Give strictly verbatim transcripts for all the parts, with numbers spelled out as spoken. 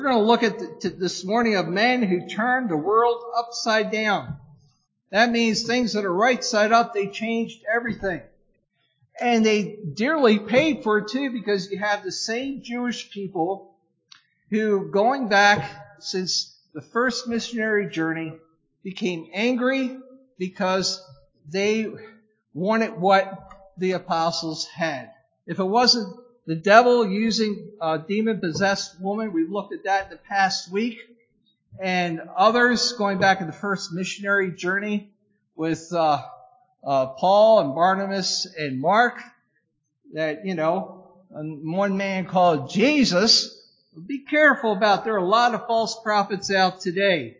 We're going to look at the, this morning of men who turned the world upside down. That means things that are right side up, they changed everything. And they dearly paid for it too, because you have the same Jewish people who, going back since the first missionary journey, became angry because they wanted what the apostles had. If it wasn't the devil using a demon-possessed woman, we've looked at that in the past week, and others going back in the first missionary journey with uh, uh, Paul and Barnabas and Mark, that, you know, one man called Jesus. Be careful about, there are a lot of false prophets out today.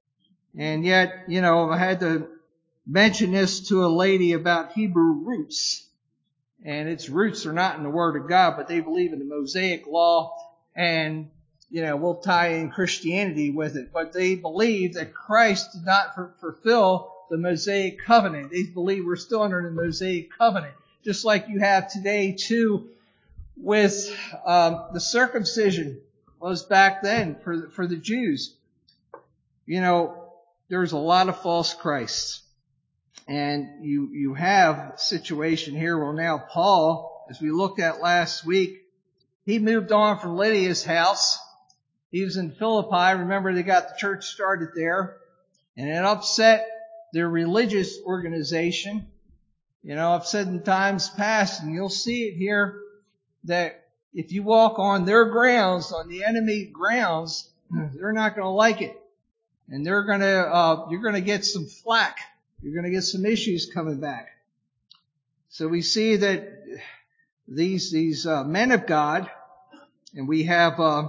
And yet, you know, I had to mention this to a lady about Hebrew roots. And its roots are not in the Word of God, but they believe in the Mosaic Law, and, you know, we'll tie in Christianity with it. But they believe that Christ did not f- fulfill the Mosaic Covenant. They believe we're still under the Mosaic Covenant. Just like you have today, too, with um, the circumcision was back then for, for the Jews. You know, there's a lot of false Christs. And you, you have a situation here. Well, now Paul, as we looked at last week, he moved on from Lydia's house. He was in Philippi. Remember, they got the church started there. And it upset their religious organization. You know, I've said in times past, and you'll see it here, that if you walk on their grounds, on the enemy grounds, they're not going to like it. And they're going to, uh, you're going to get some flack. You're going to get some issues coming back. So we see that these these uh, men of God, and we have uh,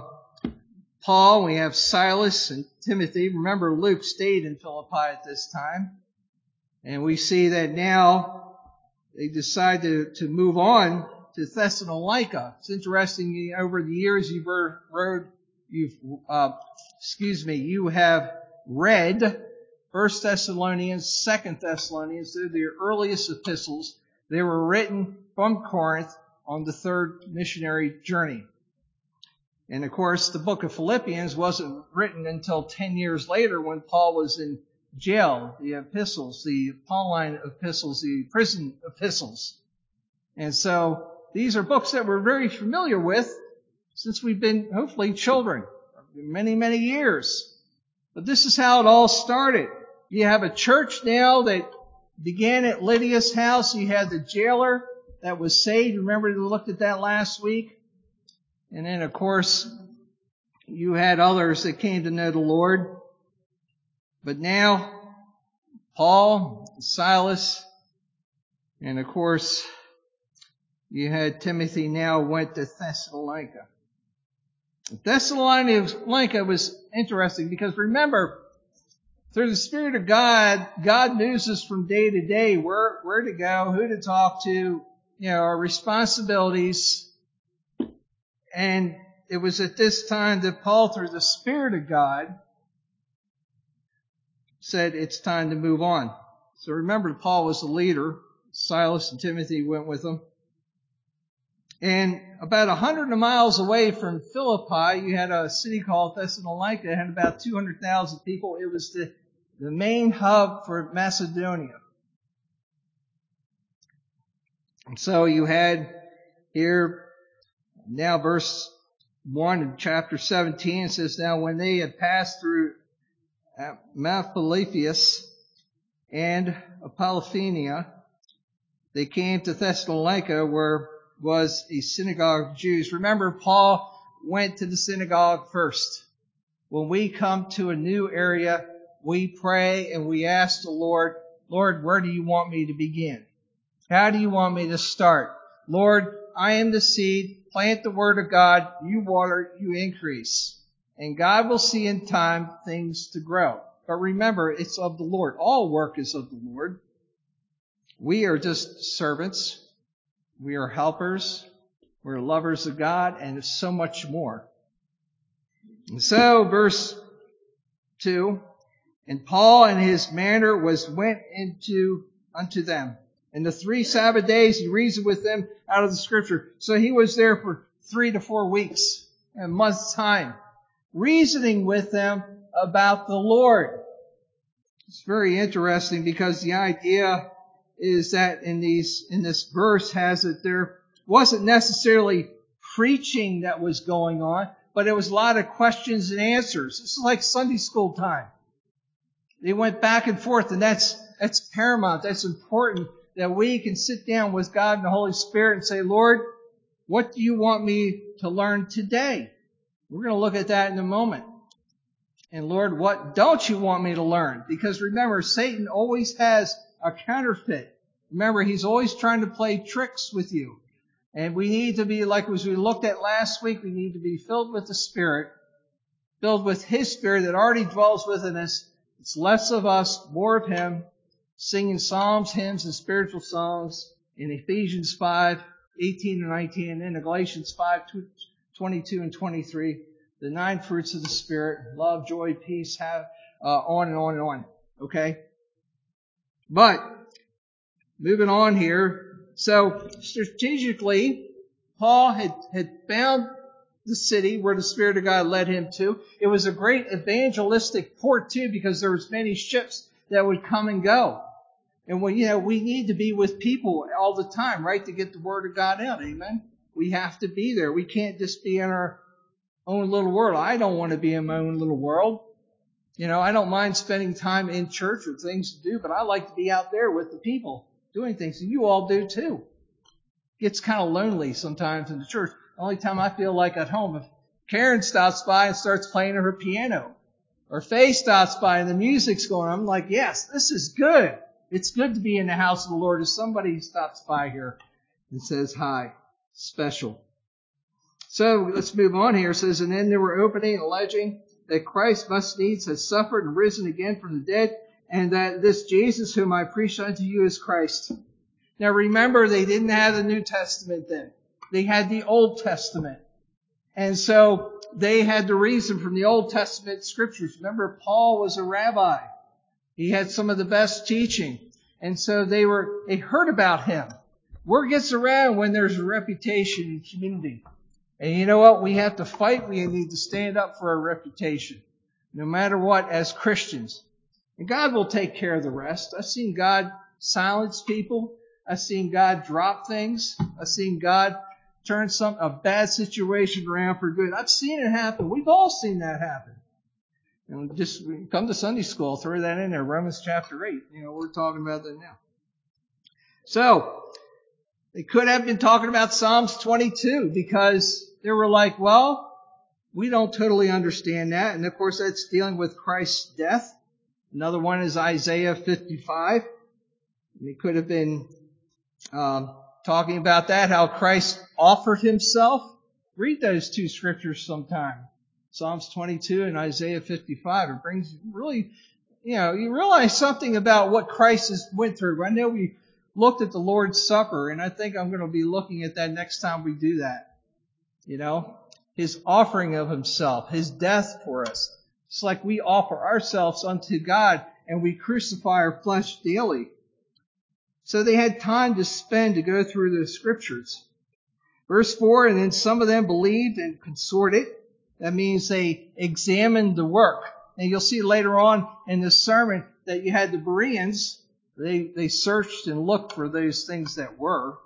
Paul, we have Silas and Timothy. Remember, Luke stayed in Philippi at this time. And we see that now they decide to, to move on to Thessalonica. It's interesting, over the years you've heard, you've, uh, excuse me, you have read First Thessalonians, Second Thessalonians. They're the earliest epistles. They were written from Corinth on the third missionary journey. And of course, the book of Philippians wasn't written until ten years later when Paul was in jail. The epistles, the Pauline epistles, the prison epistles. And so these are books that we're very familiar with since we've been, hopefully, children. Many, many years. But this is how it all started. You have a church now that began at Lydia's house. You had the jailer that was saved. Remember, we looked at that last week. And then, of course, you had others that came to know the Lord. But now, Paul, Silas, and of course, you had Timothy now went to Thessalonica. Thessalonica was interesting because, remember, through the Spirit of God, God moves us from day to day where, where to go, who to talk to, you know, our responsibilities. And it was at this time that Paul, through the Spirit of God, said it's time to move on. So remember, Paul was the leader. Silas and Timothy went with him. And about a hundred miles away from Philippi, you had a city called Thessalonica. It had about two hundred thousand people. It was the, the main hub for Macedonia. And so you had here, now verse one in chapter seventeen, it says, now when they had passed through Amphipolis and Apollonia, they came to Thessalonica, where was a synagogue of Jews. Remember, Paul went to the synagogue first. When we come to a new area, we pray and we ask the Lord, Lord, where do you want me to begin? How do you want me to start? Lord, I am the seed. Plant the word of God. You water, you increase. And God will see in time things to grow. But remember, it's of the Lord. All work is of the Lord. We are just servants. We are helpers. We're lovers of God, and so much more. And so, verse two, and Paul in his manner was went into unto them. And the three Sabbath days he reasoned with them out of the Scripture. So he was there for three to four weeks, a month's time. reasoning with them about the Lord. It's very interesting because the idea is that in these, in this verse has that there wasn't necessarily preaching that was going on, but it was a lot of questions and answers. This is like Sunday school time. They went back and forth, and that's, that's paramount. That's important that we can sit down with God and the Holy Spirit and say, Lord, what do you want me to learn today? We're going to look at that in a moment. And Lord, what don't you want me to learn? Because remember, Satan always has a counterfeit. Remember, he's always trying to play tricks with you. And we need to be, like as we looked at last week, we need to be filled with the Spirit, filled with His Spirit that already dwells within us. It's less of us, more of Him, singing psalms, hymns, and spiritual songs in Ephesians five, eighteen and nineteen, and then in Galatians five, twenty-two and twenty-three. The nine fruits of the Spirit, love, joy, peace, have, uh, on and on and on. Okay? But, moving on here. So, strategically, Paul had, had found the city where the Spirit of God led him to. It was a great evangelistic port too, because there was many ships that would come and go. And we, you know, we need to be with people all the time, right, to get the Word of God out. Amen? We have to be there. We can't just be in our own little world. I don't want to be in my own little world. You know, I don't mind spending time in church with things to do, but I like to be out there with the people doing things. And you all do too. It gets kind of lonely sometimes in the church. The only time I feel like at home, if Karen stops by and starts playing her piano, or Faye stops by and the music's going on, I'm like, yes, this is good. It's good to be in the house of the Lord. If somebody stops by here and says hi, special. So let's move on here. It says, and then they were opening and alleging that Christ must needs have suffered and risen again from the dead, and that this Jesus whom I preach unto you is Christ. Now remember, they didn't have the New Testament then. They had the Old Testament. And so they had the reason from the Old Testament scriptures. Remember, Paul was a rabbi. He had some of the best teaching. And so they were, they heard about him. Word gets around when there's a reputation in community. And you know what? We have to fight. We need to stand up for our reputation. No matter what, as Christians. And God will take care of the rest. I've seen God silence people. I've seen God drop things. I've seen God turn some a bad situation around for good. I've seen it happen. We've all seen that happen. And just come to Sunday school, throw that in there. Romans chapter eight. You know, we're talking about that now. So, they could have been talking about Psalms twenty-two because they were like, well, we don't totally understand that. And of course, that's dealing with Christ's death. Another one is Isaiah fifty-five. And they could have been um, talking about that, how Christ offered himself. Read those two scriptures sometime. Psalms twenty-two and Isaiah fifty-five. It brings really, you know, you realize something about what Christ has went through. I know we looked at the Lord's Supper, and I think I'm going to be looking at that next time we do that. You know, His offering of Himself, His death for us. It's like we offer ourselves unto God, and we crucify our flesh daily. So they had time to spend to go through the scriptures. Verse four, and then some of them believed and consorted. That means they examined the work. And you'll see later on in this sermon that you had the Bereans. They, they searched and looked for those things that were.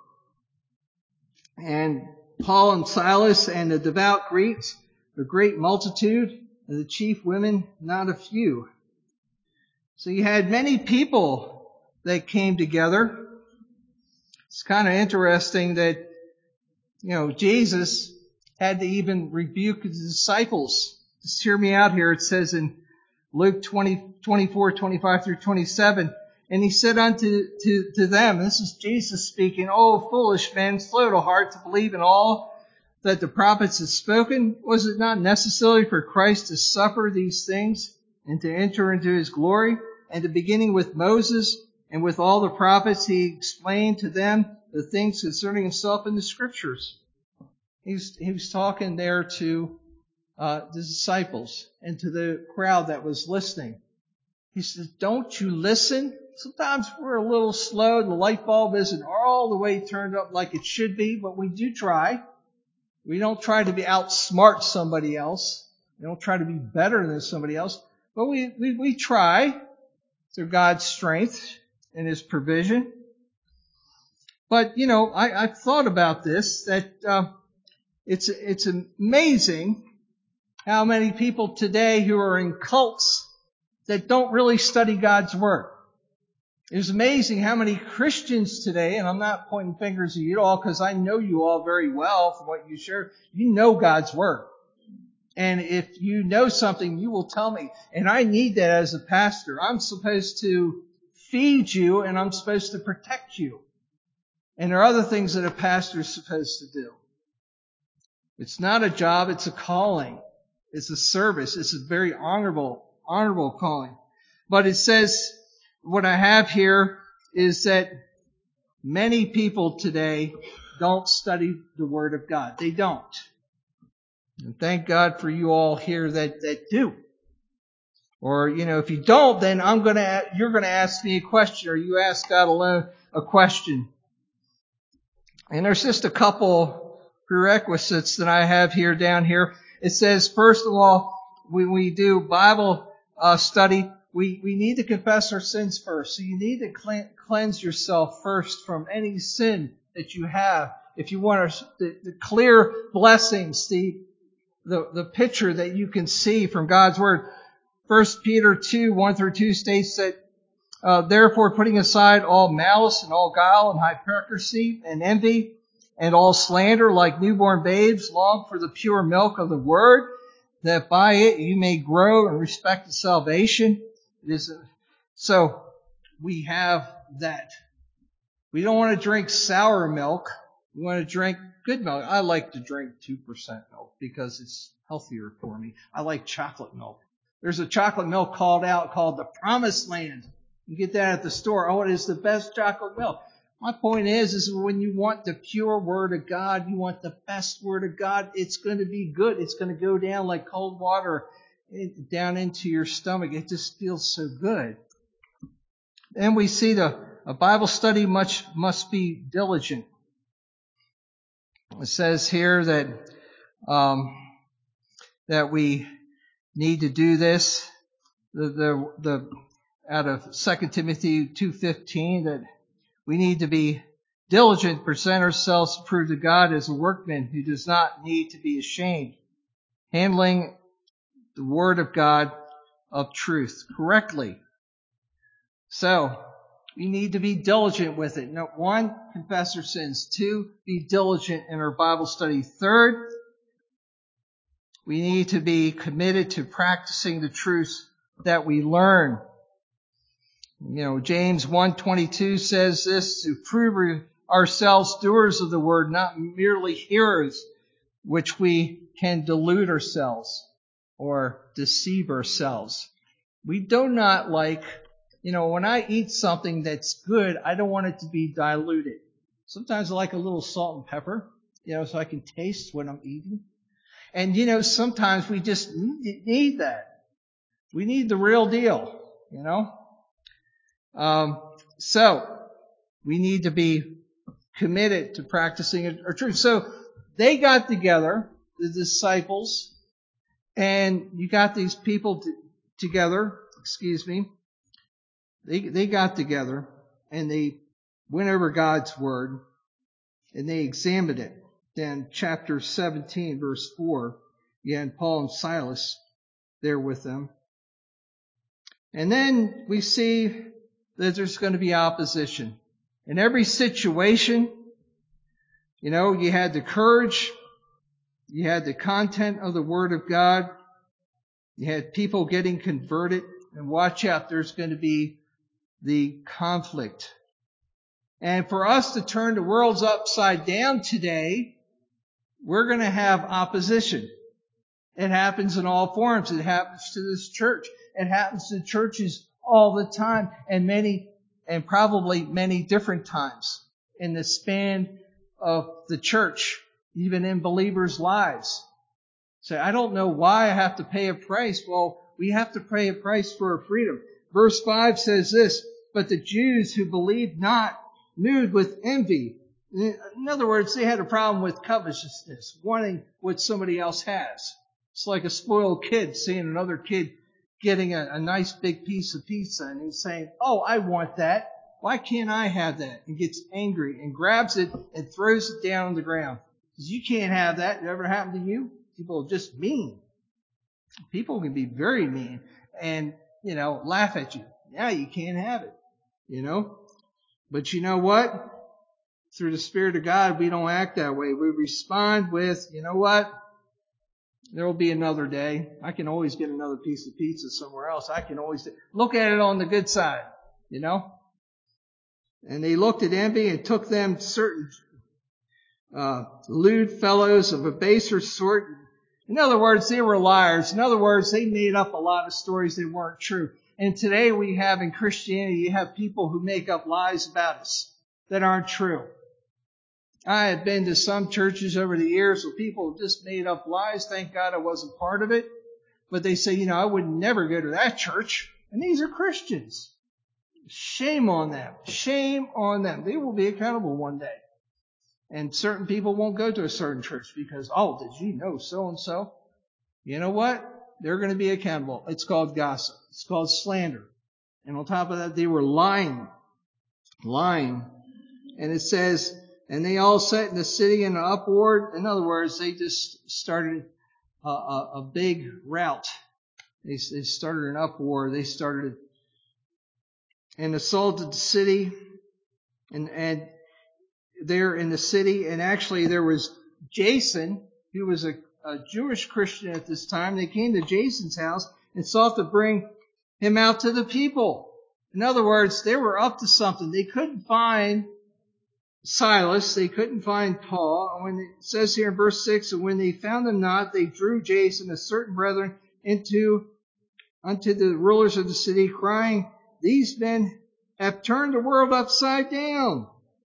And Paul and Silas and the devout Greeks, a great multitude, and the chief women, not a few. So you had many people that came together. It's kind of interesting that, you know, Jesus had to even rebuke his disciples. Just hear me out here. It says in Luke twenty, twenty-four, twenty-five through twenty-seven, and he said unto to, to them, this is Jesus speaking, O foolish men, slow to heart to believe in all that the prophets have spoken. Was it not necessary for Christ to suffer these things and to enter into his glory? And to beginning with Moses and with all the prophets, he explained to them the things concerning himself in the scriptures. He was, he was talking there to uh, the disciples and to the crowd that was listening. He says, don't you listen? Sometimes we're a little slow. The light bulb isn't all the way turned up like it should be, but we do try. We don't try to be outsmart somebody else. We don't try to be better than somebody else, but we, we, we try through God's strength and His provision. But, you know, I, I've thought about this, that uh, it's, it's amazing how many people today who are in cults that don't really study God's Word. It's amazing how many Christians today, and I'm not pointing fingers at you all because I know you all very well from what you share, you know God's Word. And if you know something, you will tell me. And I need that as a pastor. I'm supposed to feed you and I'm supposed to protect you. And there are other things that a pastor is supposed to do. It's not a job, it's a calling. It's a service. It's a very honorable, honorable calling. But it says, what I have here is that many people today don't study the Word of God. They don't. And thank God for you all here that, that do. Or, you know, if you don't, then I'm gonna, you're gonna ask me a question, or you ask God alone a question. And there's just a couple prerequisites that I have here down here. It says, first of all, when we do Bible uh, study, we, we need to confess our sins first. So you need to cleanse yourself first from any sin that you have. If you want the, the clear blessings, the The, the picture that you can see from God's Word. First Peter two, one through two states that, uh, therefore putting aside all malice and all guile and hypocrisy and envy and all slander, like newborn babes, long for the pure milk of the Word, that by it you may grow in respect to salvation. It is a, so we have that. We don't want to drink sour milk. We want to drink good milk. I like to drink two percent milk because it's healthier for me. I like chocolate milk. There's a chocolate milk called out called the Promised Land. You get that at the store. Oh, it is the best chocolate milk. My point is, is when you want the pure Word of God, you want the best Word of God, it's going to be good. It's going to go down like cold water down into your stomach. It just feels so good. And we see the a Bible study much must be diligent. It says here that um, that we need to do this. The the, the out of Second Timothy two fifteen that we need to be diligent, present ourselves to prove to God as a workman who does not need to be ashamed, handling the Word of God of truth correctly. So we need to be diligent with it. No, one, confess our sins. Two, be diligent in our Bible study. Third, we need to be committed to practicing the truths that we learn. You know, James one twenty-two says this, to prove ourselves doers of the word, not merely hearers, which we can delude ourselves or deceive ourselves. We do not like You know, when I eat something that's good, I don't want it to be diluted. Sometimes I like a little salt and pepper, you know, so I can taste what I'm eating. And, you know, sometimes we just need that. We need the real deal, you know. Um, so, we need to be committed to practicing our truth. So, they got together, the disciples, and you got these people t- together, excuse me, They they got together and they went over God's Word and they examined it. Then chapter seventeen, verse four, you had Paul and Silas there with them. And then we see that there's going to be opposition. In every situation, you know, you had the courage, you had the content of the Word of God, you had people getting converted, and watch out, there's going to be the conflict. And for us to turn the world upside down today, we're going to have opposition. It happens in all forms. It happens to this church. It happens to churches all the time, and many, and probably many different times in the span of the church, even in believers' lives. Say, I don't know why I have to pay a price. Well, we have to pay a price for our freedom. Verse five says this, but the Jews who believed not moved with envy. In other words, they had a problem with covetousness, wanting what somebody else has. It's like a spoiled kid seeing another kid getting a, a nice big piece of pizza and he's saying, oh, I want that. Why can't I have that? And gets angry and grabs it and throws it down on the ground. Says, you can't have that. It ever happened to you? People are just mean. People can be very mean and, you know, laugh at you. Yeah, you can't have it, you know. But you know what? Through the Spirit of God, we don't act that way. We respond with, you know what? There will be another day. I can always get another piece of pizza somewhere else. I can always look at it on the good side, you know. And they looked at envy and took them certain uh, lewd fellows of a baser sort. In other words, they were liars. In other words, they made up a lot of stories that weren't true. And today we have in Christianity, you have people who make up lies about us that aren't true. I have been to some churches over the years where people have just made up lies. Thank God I wasn't part of it. But they say, you know, I would never go to that church. And these are Christians. Shame on them. Shame on them. They will be accountable one day. And certain people won't go to a certain church because, oh, did you know so-and-so? You know what? They're going to be accountable. It's called gossip. It's called slander. And on top of that, they were lying. Lying. And it says, and they all sat in the city in an uproar. In other words, they just started a, a, a big rout. They, they started an uproar. They started and assaulted the city. And, and there in the city. And actually there was Jason, who was a, a Jewish Christian at this time. They came to Jason's house and sought to bring him out to the people. In other words, they were up to something. They couldn't find Silas. They couldn't find Paul. And when it says here in verse six, and when they found them not, they drew Jason and certain brethren into unto the rulers of the city, crying, these men have turned the world upside down.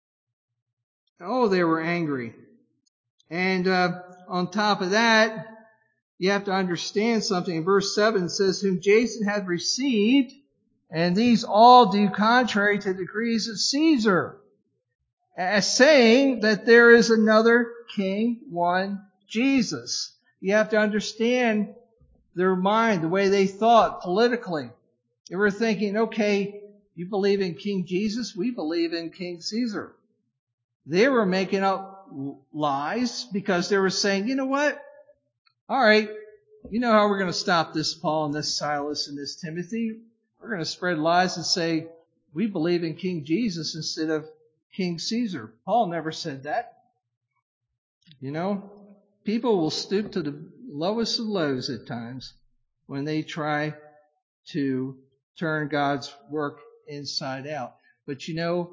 Oh, they were angry. And uh, on top of that, you have to understand something. In verse seven, it says, whom Jason had received, and these all do contrary to the decrees of Caesar, as saying that there is another king, one Jesus. You have to understand their mind, the way they thought politically. They were thinking, okay, you believe in King Jesus, we believe in King Caesar. They were making up lies because they were saying, you know what? All right, you know how we're going to stop this Paul and this Silas and this Timothy? We're going to spread lies and say, we believe in King Jesus instead of King Caesar. Paul never said that. You know, people will stoop to the lowest of lows at times when they try to turn God's work inside out. But you know,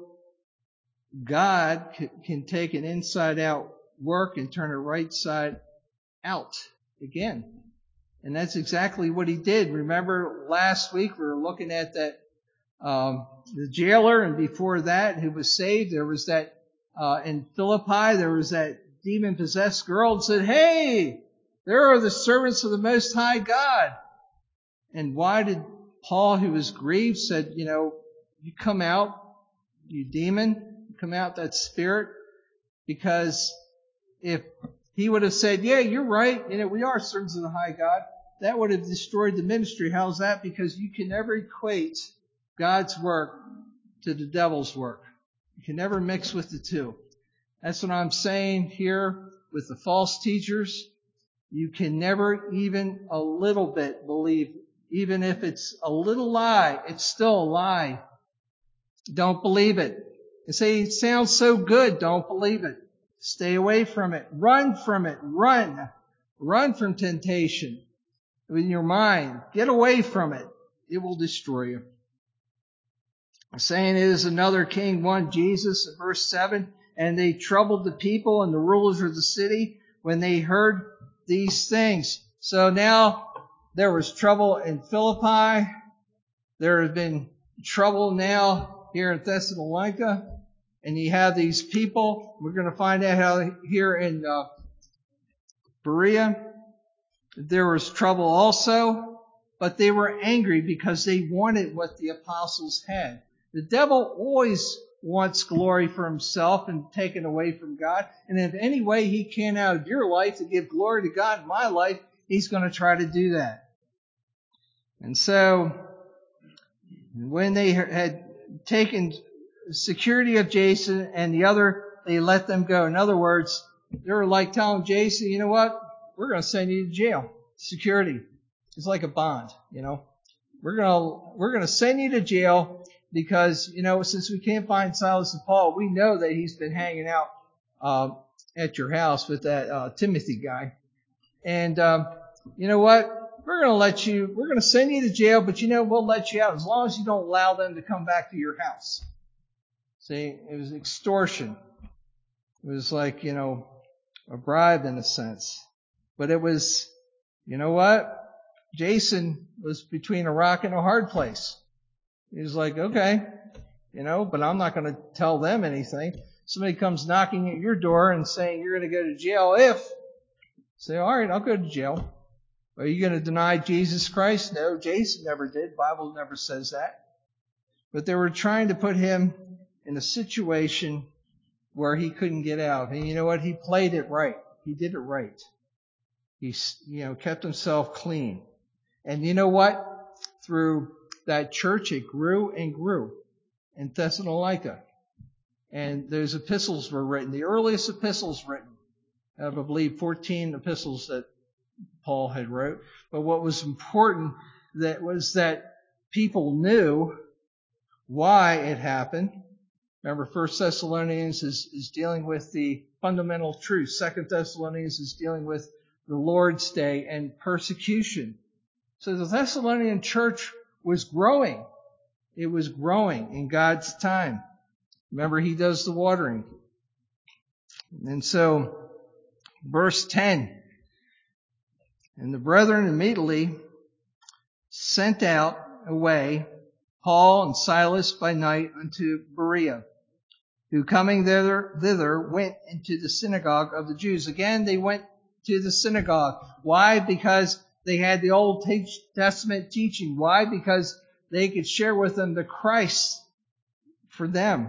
God can take an inside out work and turn it right side out again. And that's exactly what he did. Remember last week we were looking at that um, the jailer, and before that who was saved. There was that uh, in Philippi there was that demon possessed girl that said, hey, there are the servants of the Most High God. And why did Paul, who was grieved, said, you know, you come out, you demon, come out, that spirit? Because if he would have said, yeah, you're right, you know, we are servants of the high God, that would have destroyed the ministry. How's that? Because you can never equate God's work to the devil's work. You can never mix with the two. That's what I'm saying here with the false teachers. You can never even a little bit believe, even if it's a little lie, it's still a lie. Don't believe it. And say it sounds so good, don't believe it. Stay away from it. Run from it. Run. Run from temptation in your mind. Get away from it. It will destroy you. Saying it is another king, one Jesus, in verse seven. And they troubled the people and the rulers of the city when they heard these things. So now there was trouble in Philippi. There has been trouble now here in Thessalonica. And you have these people. We're going to find out how here in uh, Berea there was trouble also. But they were angry because they wanted what the apostles had. The devil always wants glory for himself and taken away from God. And if any way he can out of your life to give glory to God in my life, he's going to try to do that. And so, when they had taken security of Jason and the other, they let them go. In other words, they were like telling Jason, you know what? We're going to send you to jail. Security. It's like a bond, you know. We're going to, we're going to send you to jail because, you know, since we can't find Silas and Paul, we know that he's been hanging out, uh, at your house with that, uh, Timothy guy. And, um, you know what? We're going to let you, we're going to send you to jail, but you know, we'll let you out as long as you don't allow them to come back to your house. See, it was extortion. It was like, you know, a bribe in a sense. But it was, you know what? Jason was between a rock and a hard place. He was like, okay, you know, but I'm not going to tell them anything. Somebody comes knocking at your door and saying you're going to go to jail if, say, all right, I'll go to jail. Are you going to deny Jesus Christ? No, Jason never did. The Bible never says that. But they were trying to put him in a situation where he couldn't get out. And you know what? He played it right. He did it right. He, you know, kept himself clean. And you know what? Through that church, it grew and grew in Thessalonica. And those epistles were written. The earliest epistles written, I believe fourteen epistles that Paul had wrote. But what was important that was that people knew why it happened. Remember, First Thessalonians is, is dealing with the fundamental truth. Second Thessalonians is dealing with the Lord's Day and persecution. So the Thessalonian church was growing. It was growing in God's time. Remember, he does the watering. And so, verse ten. And the brethren immediately sent out away Paul and Silas by night unto Berea, who coming thither, thither went into the synagogue of the Jews. Again, they went to the synagogue. Why? Because they had the Old Testament teaching. Why? Because they could share with them the Christ for them.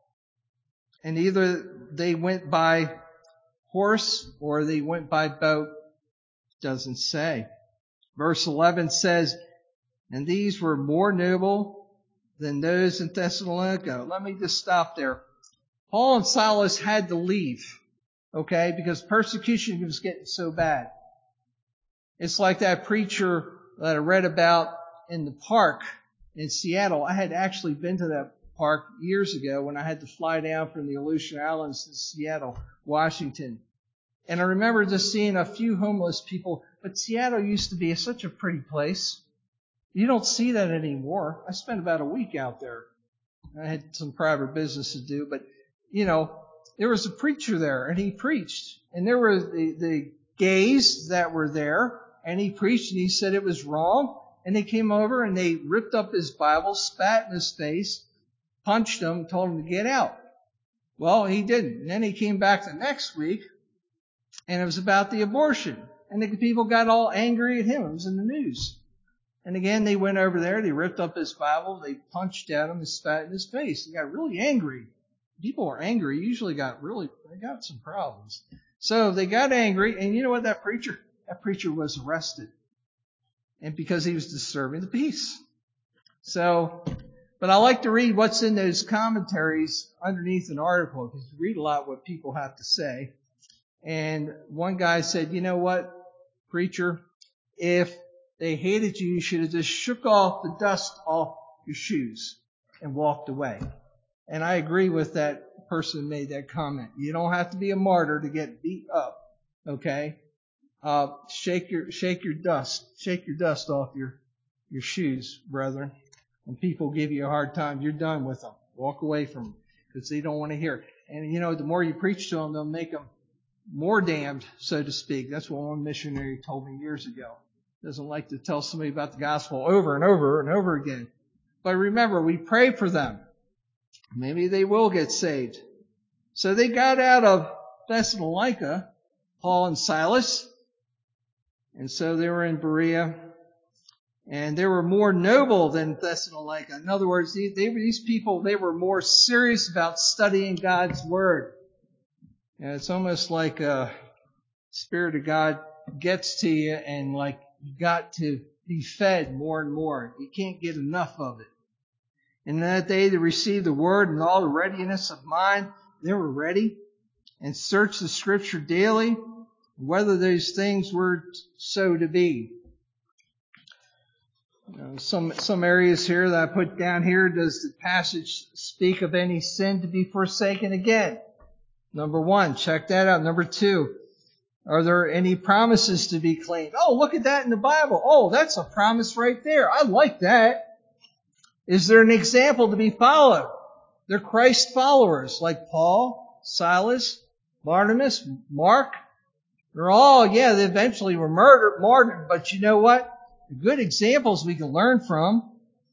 And either they went by horse or they went by boat. Doesn't say. Verse eleven says, and these were more noble than those in Thessalonica. Let me just stop there. Paul and Silas had to leave, okay, because persecution was getting so bad. It's like that preacher that I read about in the park in Seattle. I had actually been to that park years ago when I had to fly down from the Aleutian Islands to Seattle, Washington. And I remember just seeing a few homeless people, but Seattle used to be such a pretty place. You don't see that anymore. I spent about a week out there. I had some private business to do, but, you know, there was a preacher there, and he preached. And there were the, the gays that were there, and he preached, and he said it was wrong. And they came over, and they ripped up his Bible, spat in his face, punched him, told him to get out. Well, he didn't. And then he came back the next week, and it was about the abortion. And the people got all angry at him. It was in the news. And again, they went over there. They ripped up his Bible. They punched at him and spat in his face. They got really angry. People are angry. Usually got really, they got some problems. So they got angry. And you know what? That preacher, that preacher was arrested. And because he was disturbing the peace. So, but I like to read what's in those commentaries underneath an article, because you read a lot what people have to say. And one guy said, you know what, preacher, if they hated you, you should have just shook off the dust off your shoes and walked away. And I agree with that person who made that comment. You don't have to be a martyr to get beat up. Okay? Uh, shake your, shake your dust, shake your dust off your, your shoes, brethren. When people give you a hard time, you're done with them. Walk away from them because they don't want to hear it. And you know, the more you preach to them, they'll make them more damned, so to speak. That's what one missionary told me years ago. Doesn't like to tell somebody about the gospel over and over and over again. But remember, we pray for them. Maybe they will get saved. So they got out of Thessalonica, Paul and Silas. And so they were in Berea. And they were more noble than Thessalonica. In other words, they, they, these people, they were more serious about studying God's Word. And it's almost like a Spirit of God gets to you and like you got to be fed more and more. You can't get enough of it. And that day they received the word in all the readiness of mind. They were ready and searched the scripture daily, whether those things were so to be. You know, some, some areas here that I put down here, does the passage speak of any sin to be forsaken again? Number one, check that out. Number two, are there any promises to be claimed? Oh, look at that in the Bible. Oh, that's a promise right there. I like that. Is there an example to be followed? They're Christ followers like Paul, Silas, Barnabas, Mark. They're all, yeah, they eventually were murdered, martyred, but you know what? Good examples we can learn from.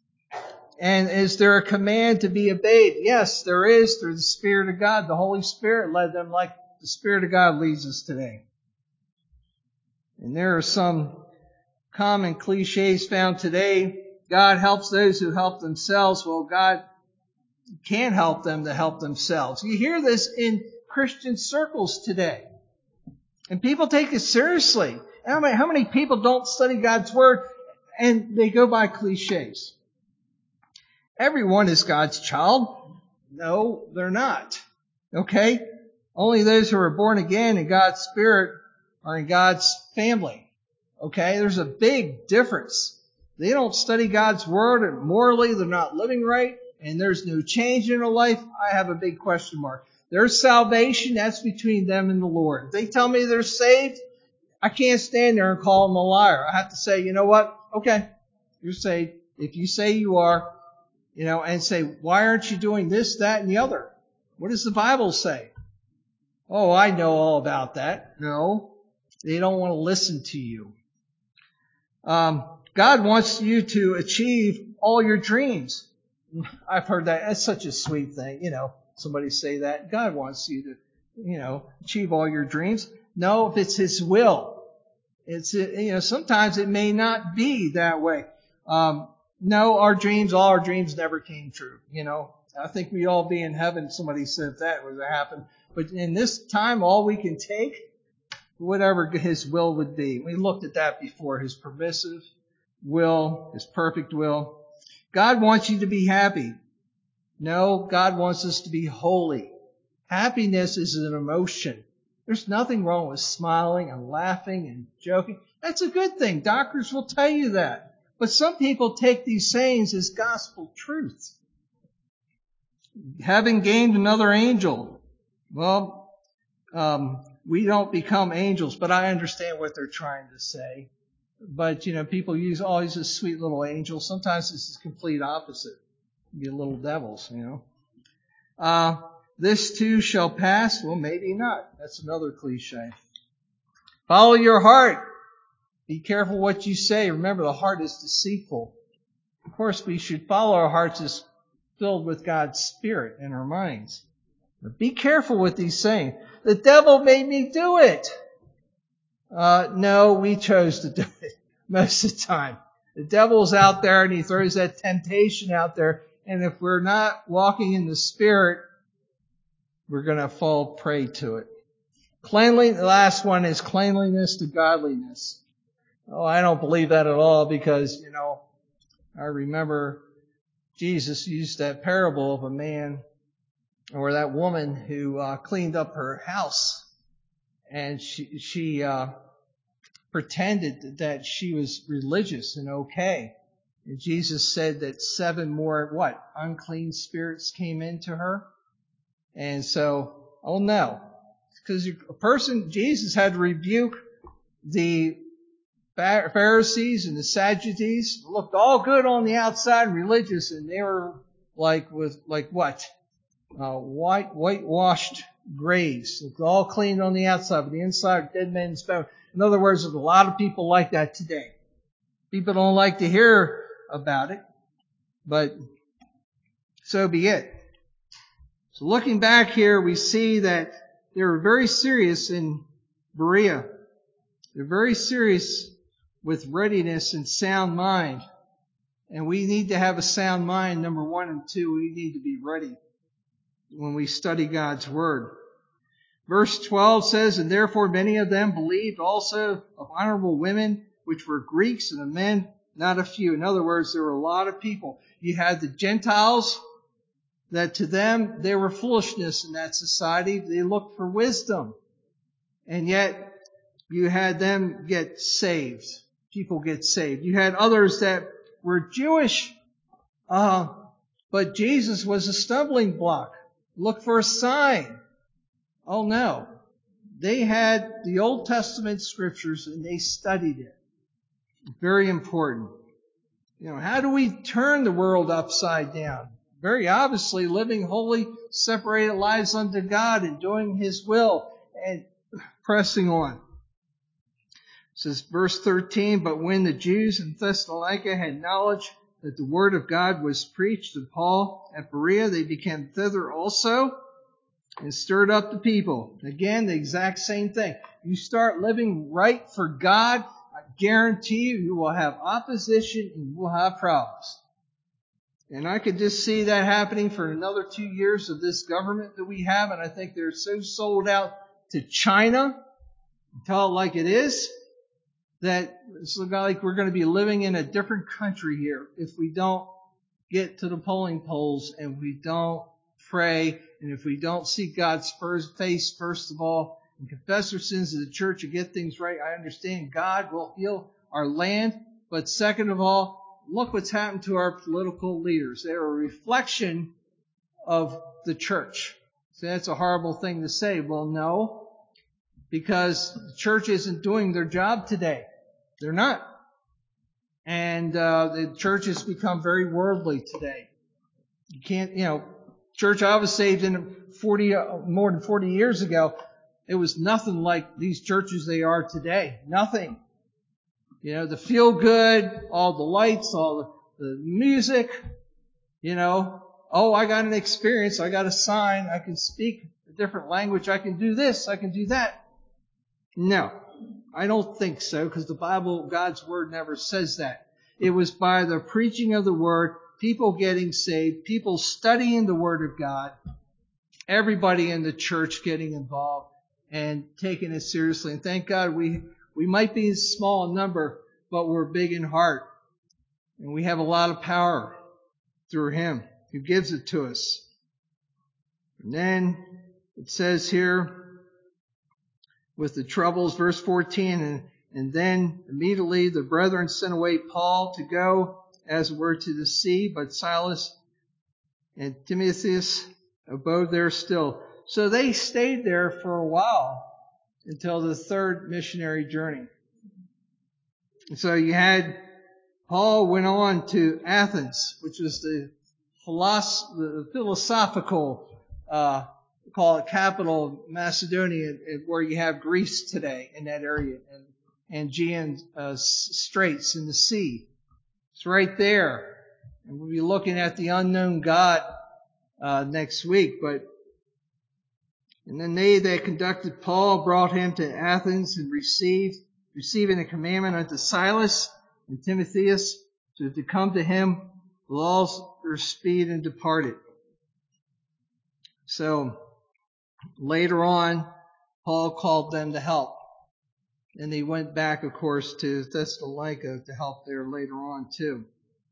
And is there a command to be obeyed? Yes, there is, through the Spirit of God. The Holy Spirit led them like the Spirit of God leads us today. And there are some common cliches found today. God helps those who help themselves. Well, God can't help them to help themselves. You hear this in Christian circles today. And people take it seriously. How many, how many people don't study God's Word and they go by cliches? Everyone is God's child. No, they're not. Okay? Only those who are born again in God's Spirit are in God's family. Okay? There's a big difference. They don't study God's Word, and morally they're not living right, and there's no change in their life. I have a big question mark. Their salvation, that's between them and the Lord. If they tell me they're saved, I can't stand there and call them a liar. I have to say, you know what? Okay, you're saved. If you say you are, you know, and say, why aren't you doing this, that, and the other? What does the Bible say? Oh, I know all about that. No, they don't want to listen to you. Um, God wants you to achieve all your dreams. I've heard that. That's such a sweet thing, you know. Somebody say that. God wants you to, you know, achieve all your dreams. No, if it's His will. It's, you know, sometimes it may not be that way. Um, no, our dreams, all our dreams never came true. You know, I think we'd all be in heaven. Somebody said if that was to happen. But in this time, all we can take, whatever His will would be. We looked at that before. His permissive will, His perfect will. God wants you to be happy. No, God wants us to be holy. Happiness is an emotion. There's nothing wrong with smiling and laughing and joking. That's a good thing. Doctors will tell you that. But some people take these sayings as gospel truth. Having gained another angel. Well, um, we don't become angels, but I understand what they're trying to say. But, you know, people use always oh, a sweet little angel. Sometimes it's the complete opposite. Be little devils, you know. Uh, this too shall pass. Well, maybe not. That's another cliche. Follow your heart. Be careful what you say. Remember, the heart is deceitful. Of course, we should follow our hearts as filled with God's Spirit in our minds. But be careful with these sayings. The devil made me do it. Uh, no, we chose to do it most of the time. The devil's out there and he throws that temptation out there. And if we're not walking in the Spirit, we're going to fall prey to it. Cleanliness, the last one is cleanliness to godliness. Oh, I don't believe that at all because, you know, I remember Jesus used that parable of a man or that woman who uh, cleaned up her house. And she, she uh, pretended that she was religious and okay. And Jesus said that seven more, what, unclean spirits came into her. And so, oh no. Because a person, Jesus had to rebuke the Pharisees and the Sadducees. Looked all good on the outside, religious, and they were like with, like what? Uh, white, whitewashed graves. Looked all clean on the outside, but the inside, dead men's bones. In other words, there's a lot of people like that today. People don't like to hear about it, but so be it. So looking back here, we see that they were very serious in Berea. They're very serious with readiness and sound mind. And we need to have a sound mind, number one, and two, we need to be ready when we study God's Word. Verse twelve says, and therefore many of them believed also of honorable women, which were Greeks, and of men not a few. In other words, there were a lot of people. You had the Gentiles, that to them, they were foolishness in that society. They looked for wisdom. And yet, you had them get saved. People get saved. You had others that were Jewish, uh, but Jesus was a stumbling block. Look for a sign. Oh no. They had the Old Testament scriptures and they studied it. Very important. You know, how do we turn the world upside down? Very obviously living holy, separated lives unto God and doing His will and pressing on. It says verse thirteen, but when the Jews in Thessalonica had knowledge that the word of God was preached to Paul at Berea, they became thither also and stirred up the people. Again, the exact same thing. You start living right for God, I guarantee you, you will have opposition and you will have problems. And I could just see that happening for another two years of this government that we have. And I think they're so sold out to China, tell it like it is, that it's like we're going to be living in a different country here if we don't get to the polling polls and we don't pray and if we don't seek God's first face first of all and confess our sins to the church and get things right. I understand God will heal our land, but second of all, look what's happened to our political leaders. They're a reflection of the church. So that's a horrible thing to say. Well, no, because the church isn't doing their job today. They're not. And uh, the church has become very worldly today. You can't, you know, church I was saved in forty, more than forty years ago. It was nothing like these churches they are today. Nothing. You know, the feel good, all the lights, all the, the music, you know. Oh, I got an experience. I got a sign. I can speak a different language. I can do this. I can do that. No, I don't think so, because the Bible, God's Word never says that. It was by the preaching of the Word, people getting saved, people studying the Word of God, everybody in the church getting involved and taking it seriously. And thank God we, we might be small in number, but we're big in heart. And we have a lot of power through Him who gives it to us. And then it says here, with the troubles, verse fourteen, and, and then immediately the brethren sent away Paul to go, as it were, to the sea, but Silas and Timotheus abode there still. So they stayed there for a while until the third missionary journey. And so you had Paul went on to Athens, which was the, philosoph- the philosophical uh call it capital of Macedonia, where you have Greece today in that area, and Aegean uh, Straits in the sea. It's right there. And we'll be looking at the unknown God uh, next week. But and then they that conducted Paul brought him to Athens and received, receiving a commandment unto Silas and Timotheus to, to come to him with all their speed, and departed. So later on, Paul called them to help. And they went back, of course, to Thessalonica to help there later on too.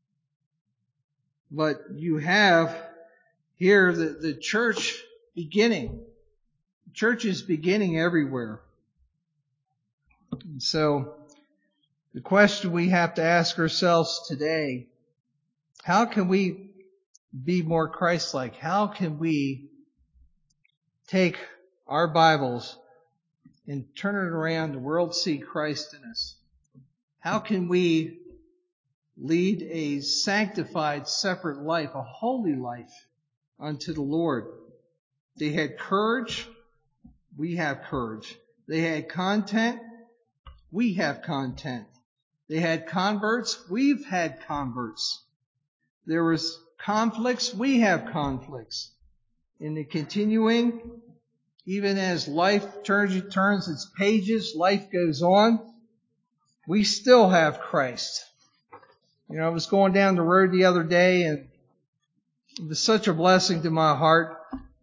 But you have here the, the church beginning. The church is beginning everywhere. And so the question we have to ask ourselves today, how can we be more Christ-like? How can we take our Bibles and turn it around, the world see Christ in us? How can we lead a sanctified, separate life, a holy life unto the Lord? They had courage. We have courage. They had content. We have content. They had converts. We've had converts. There was conflicts. We have conflicts. In the continuing, even as life turns, turns its pages, life goes on, we still have Christ. You know, I was going down the road the other day, and it was such a blessing to my heart.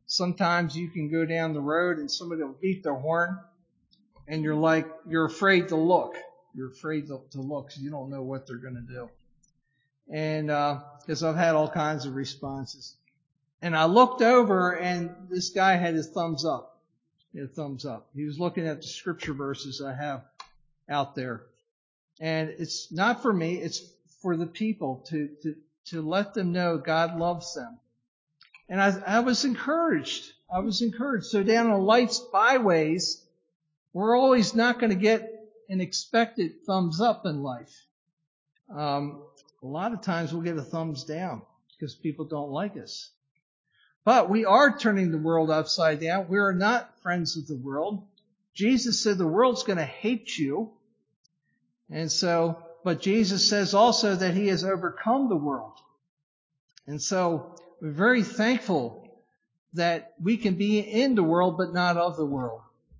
sometimes you can go down the road and somebody will beat their horn, and you're like, you're afraid to look. You're afraid to, to look because you don't know what they're going to do. And because uh, I've had all kinds of responses. And I looked over, and this guy had his thumbs up. He had a thumbs up. He was looking at the scripture verses I have out there. And it's not for me, it's for the people to, to, to let them know God loves them. And I, I was encouraged. I was encouraged. So down on life's byways, we're always not going to get an expected thumbs up in life. Um, a lot of times we'll get a thumbs down because people don't like us. But we are turning the world upside down. We are not friends of the world. Jesus said the world's going to hate you. And so, but Jesus says also that he has overcome the world. And so we're very thankful that we can be in the world but not of the world.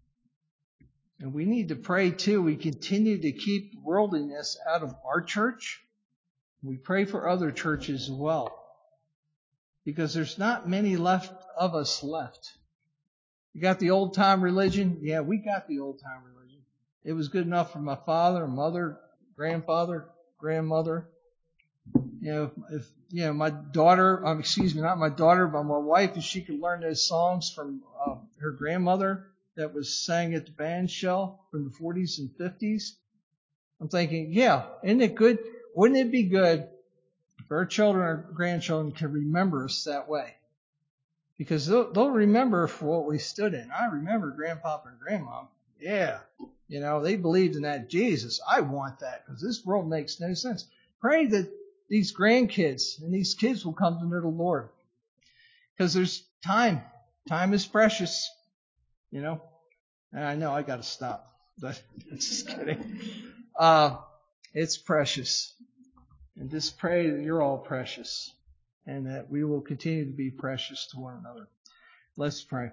And we need to pray too. We continue to keep worldliness out of our church. We pray for other churches as well. Because there's not many left of us left. You got the old time religion? Yeah, we got the old time religion. It was good enough for my father, mother, grandfather, grandmother. You know, if, you know, my daughter, um, excuse me, not my daughter, but my wife, if she could learn those songs from uh, her grandmother that was sang at the band shell from the forties and fifties. I'm thinking, yeah, isn't it good? Wouldn't it be good if our children or grandchildren can remember us that way? Because they'll, they'll remember for what we stood in. I remember Grandpapa and Grandma. Yeah, you know, they believed in that Jesus. I want that because this world makes no sense. Pray that these grandkids and these kids will come to know the Lord. Because there's time. Time is precious. You know, and I know I got to stop, but I'm just kidding. Uh, it's precious. And just pray that you're all precious and that we will continue to be precious to one another. Let's pray.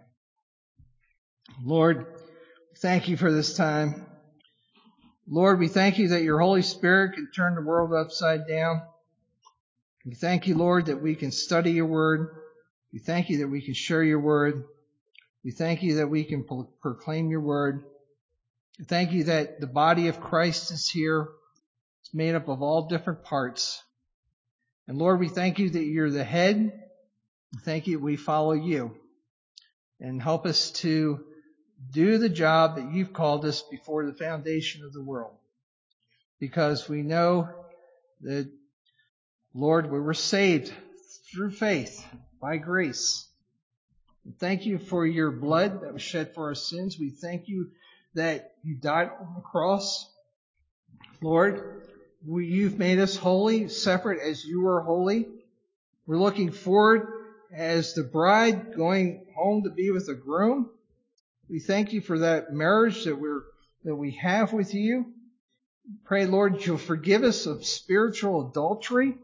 Lord, thank you for this time. Lord, we thank you that your Holy Spirit can turn the world upside down. We thank you, Lord, that we can study your word. We thank you that we can share your word. We thank you that we can pro- proclaim your word. We thank you that the body of Christ is here. It's made up of all different parts. And Lord, we thank you that you're the head. We thank you that we follow you. And help us to do the job that you've called us before the foundation of the world. Because we know that, Lord, we were saved through faith, by grace. And thank you for your blood that was shed for our sins. We thank you that you died on the cross. Lord, we, you've made us holy, separate as you are holy. We're looking forward as the bride going home to be with the groom. We thank you for that marriage that we're that we have with you. Pray, Lord, you'll forgive us of spiritual adultery.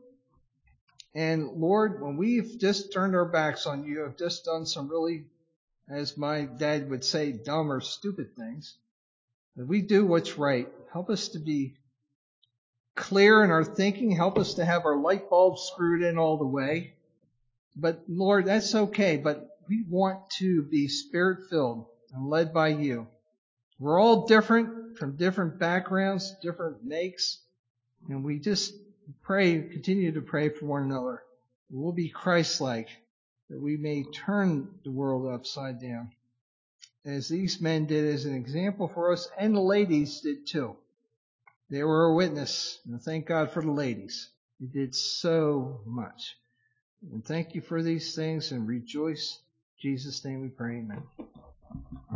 And Lord, when we've just turned our backs on you, have just done some really, as my dad would say, dumb or stupid things, that we do what's right. Help us to be clear in our thinking. Help us to have our light bulbs screwed in all the way. But Lord, that's okay. But we want to be spirit-filled and led by you. We're all different from different backgrounds, different makes. And we just pray, continue to pray for one another. We'll be Christ-like, that we may turn the world upside down. As these men did as an example for us, and the ladies did too. They were a witness. And thank God for the ladies. They did so much. And thank you for these things and rejoice. In Jesus' name we pray, amen.